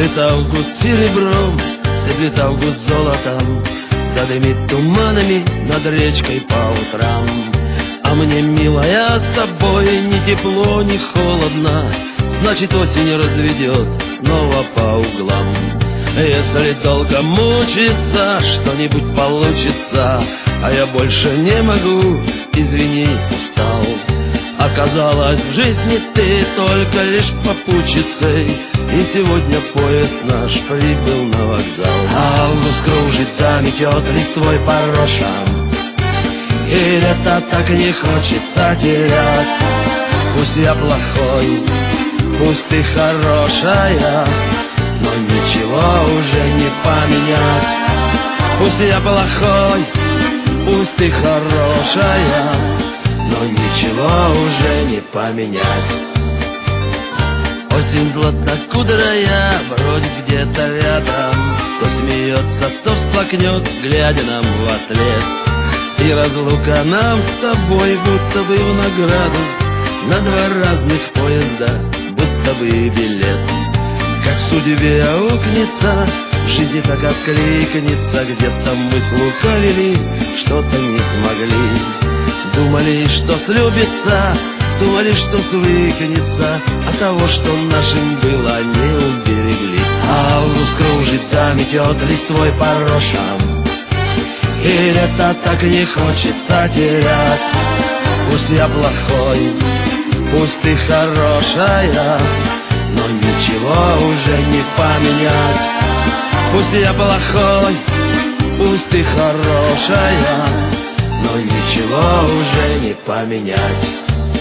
Сыплет август серебром, сыплет август золотом, да дымит туманами над речкой по утрам. А мне, милая, с тобой ни тепло, ни холодно, значит, осень разведет снова по углам. Если долго мучиться, что-нибудь получится, а я больше не могу, извини, устал. Оказалось, в жизни ты только лишь попутчицей, и сегодня поезд наш прибыл на вокзал. Август кружится, метет листвой по рошам, и лето так не хочется терять. Пусть я плохой, пусть ты хорошая, но ничего уже не поменять. Пусть я плохой, пусть ты хорошая, но ничего уже не поменять. Осень златокудрая бродит где-то рядом, то смеется, то всплакнет, глядя нам вослед. И разлука нам с тобой будто бы в награду на два разных поезда, будто бы билет. Как в судьбе аукнется, в жизни так откликнется, где-то мы слукавили, что-то не смогли. Думали, что слюбится, думали, что свыкнется, а того, что нашим было, не уберегли. Август кружится, метет листвой по рошам, и лето так не хочется терять. Пусть я плохой, пусть ты хорошая, но ничего уже не поменять. Пусть я плохой, пусть ты хорошая, но ничего уже не поменять.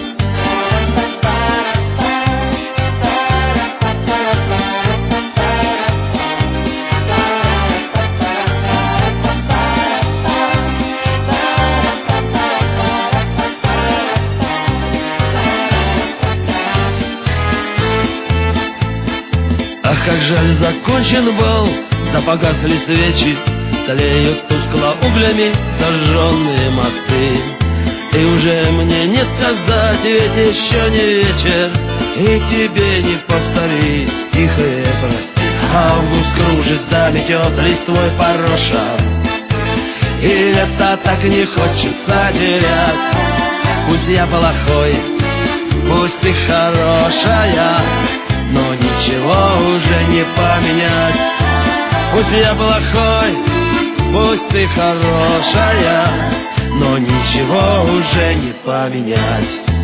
Ах, как жаль, закончен бал, да погасли свечи, тлеют тускло углями зажженные мосты. И уже мне не сказать, ведь еще не вечер, и тебе не повторить тихое прости. Август кружится, метет листвой по рошам, и лето так не хочется терять. Пусть я плохой, пусть ты хорошая, но ничего уже не поменять. Пусть я плохой, пусть ты хорошая, но ничего уже не поменять.